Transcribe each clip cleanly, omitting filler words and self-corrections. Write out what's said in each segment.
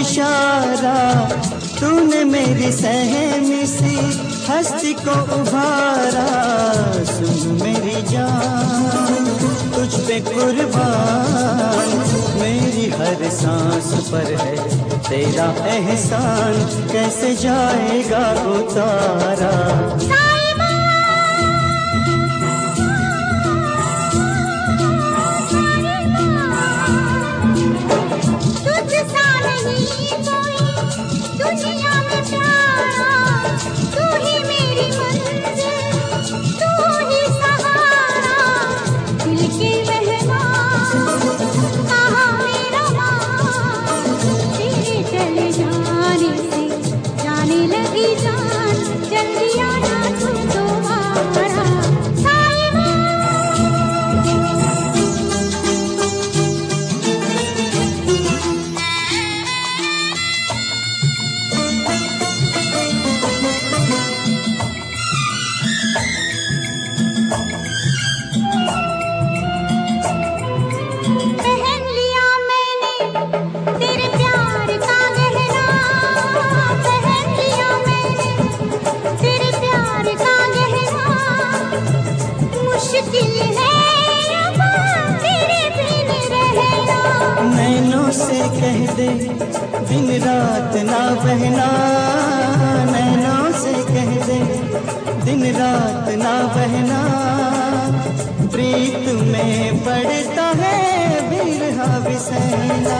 इशारा, तूने मेरी सहमी सी हस्ती को उभारा। सुन मेरी जान तुझ पे कुर्बान, मेरी हर सांस पर है तेरा एहसान, कैसे जाएगा उतारा। कह दे दिन रात ना बहना, नैनों से कह दे दिन रात ना बहना। प्रीत में पड़ता है बिरहा बिसैना।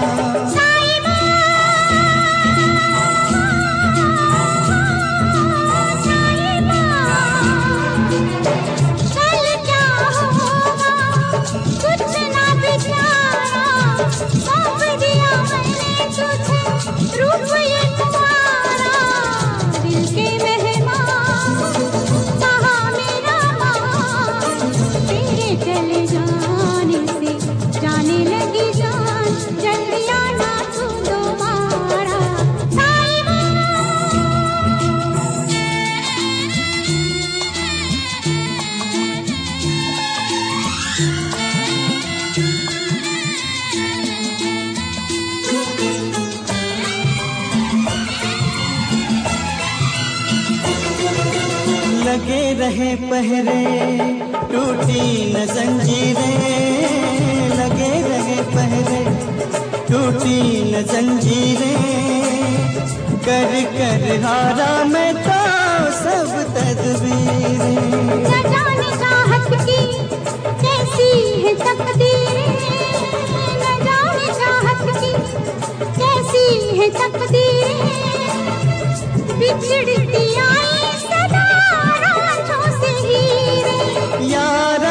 लगे रहे पहरे टूटी न जंजीरें, लगे रहे पहरे टूटी न जंजीरें। कर कर हारा मैं तो सब तदबीरें। न जाने चाहत की कैसी है तकदीरें, न जाने चाहत की कैसी है तकदीरें। बिछड़ती आई सदा राहों से हीरे। यारा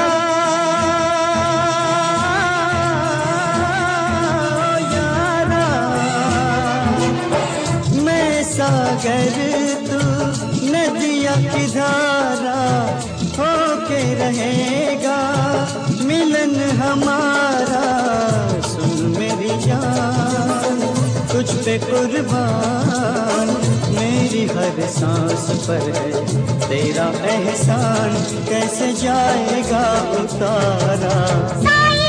यारा मैं सागर तू नदिया की धारा, होके रहेगा मिलन हमारा। सुन मेरी जान तुझ पे कुर्बान, मेरी हर सांस पर है तेरा एहसान, कैसे जाएगा उतारा।